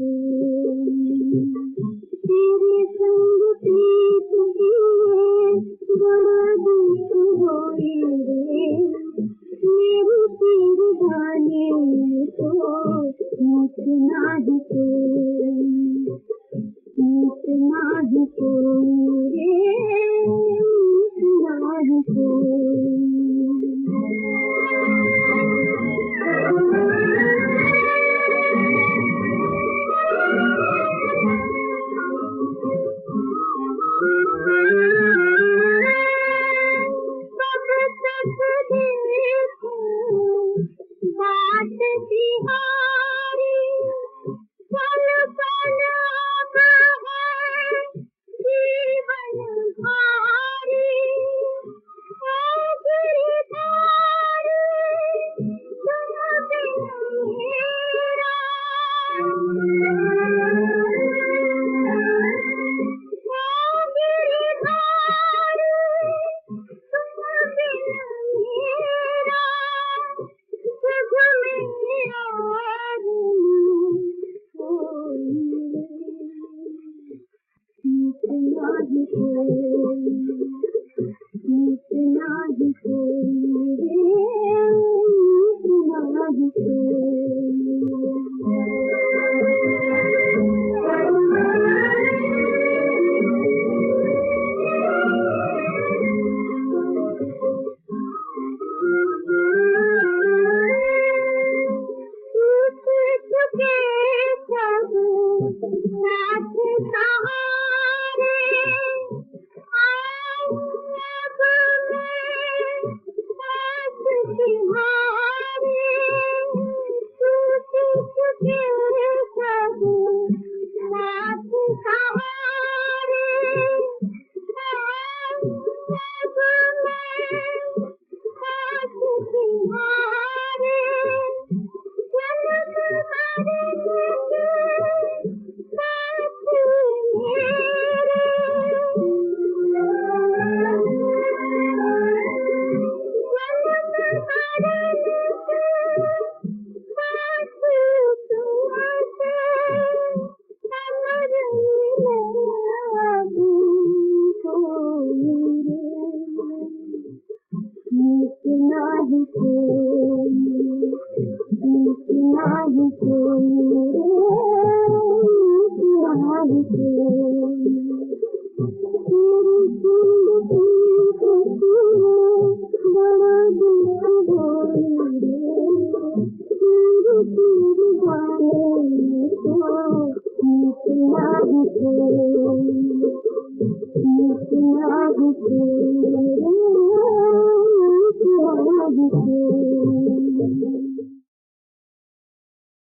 तेरे संग प्रीत किए बड़ा दुख होए रे, मेरे पीर गाने तो मुझ नाही कोई, मुझ नाही कोई रे, मुझ नाही कोई। बात बिहारी पल पल अब है जीवन भारी, ओ गिरधारी तुम बिन मेरा, ओ गिरधारी तुम बिन मेरा, जग में और कोई मुझ नाही कोई, मुझ नाही कोई रे, मुझ नाही कोई। साथ सहारे आऊं अब मैं पास तुम्हारे, टूट चुके सब साथ सहारे आऊं अब मैं पास तुम्हारे, जन्म मरण के साथ मेरे, जन्म मरण के साथ तुमसे अमर मिलन कोई रे, मुझ नाही कोई, मुझ नाही कोई रे, मुझ नाही कोई। तेरी जिंदगी को बड़ा दुख होए रे, मेरे पीर गाने तो मुझ नाही कोई, मुझ नाही कोई रे।